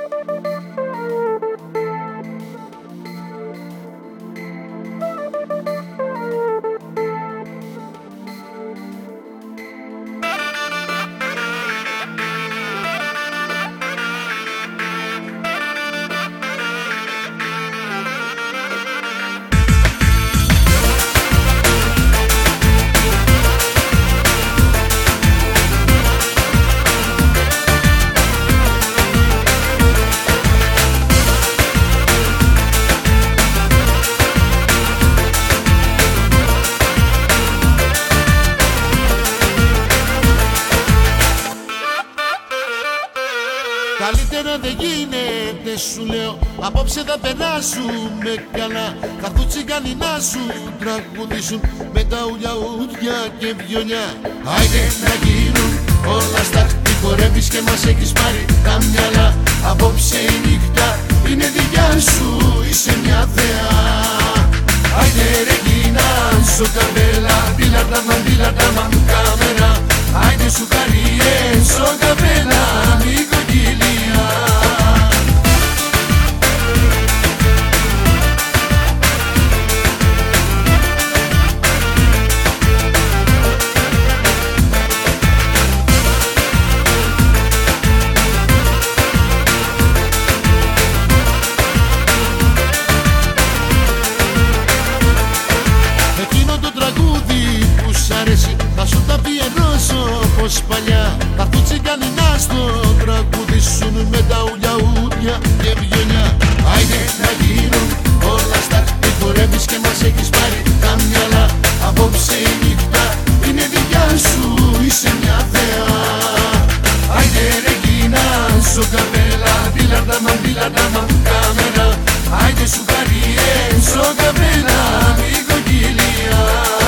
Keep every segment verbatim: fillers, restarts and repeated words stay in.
Καλύτερα δεν γίνεται σου λέω, απόψε θα περάσουμε καλά. Θα έρθουν τσιγκάνοι να σου τραγουδήσουν με τα ουλιαούδια και βιολιά. Άιντε να γίνουν όλα στα τι χορεύεις και μας έχεις πάρει τα μυαλά. Απόψε η νύχτα είναι δικιά σου, είσαι μια θεά. Άιντε ρε Κίνα, σου καπέλα, δίλατα μαν, δίλατα μαν κάμερα. Άιντε σου καριέ, σου καπέλα, μη κοκκιλία. Πως παλιά θα έρθουν τσιγκάνοι να στο τραγουδήσουν με τα ουλιαούδια και βιολιά. Άιντε να γίνουν όλα στα τι χορεύεις και μας έχεις πάρει τα μυαλά. Απόψε η νύχτα είναι δικιά σου, είσαι μια θεά. Άιντε ρε Κίνα, σου καπέλα, δίλατα μαν, δίλατα μαν κάμερα. Άιντε σου καριέ, σου καπέλα, μη κοκκιλία.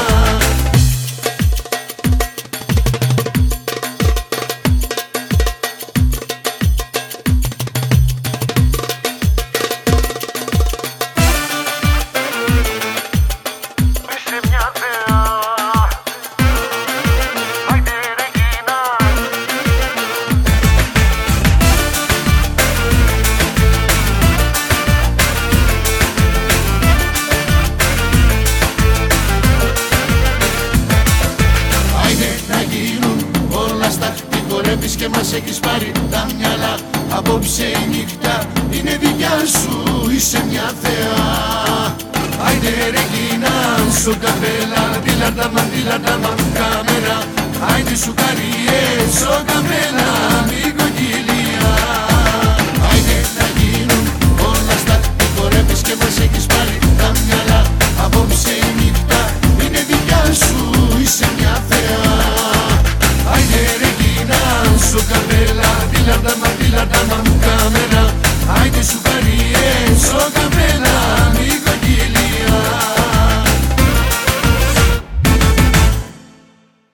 Και μας έχεις πάρει τα μυαλά. Απόψε η νύχτα είναι δικιά σου, είσαι μια θεά. Άιντε ρε Κίνα, σου καπέλα, δίλατα μαν, δίλατα μαν κάμερα. Άιντε σου καριέ, σου καπέλα, μη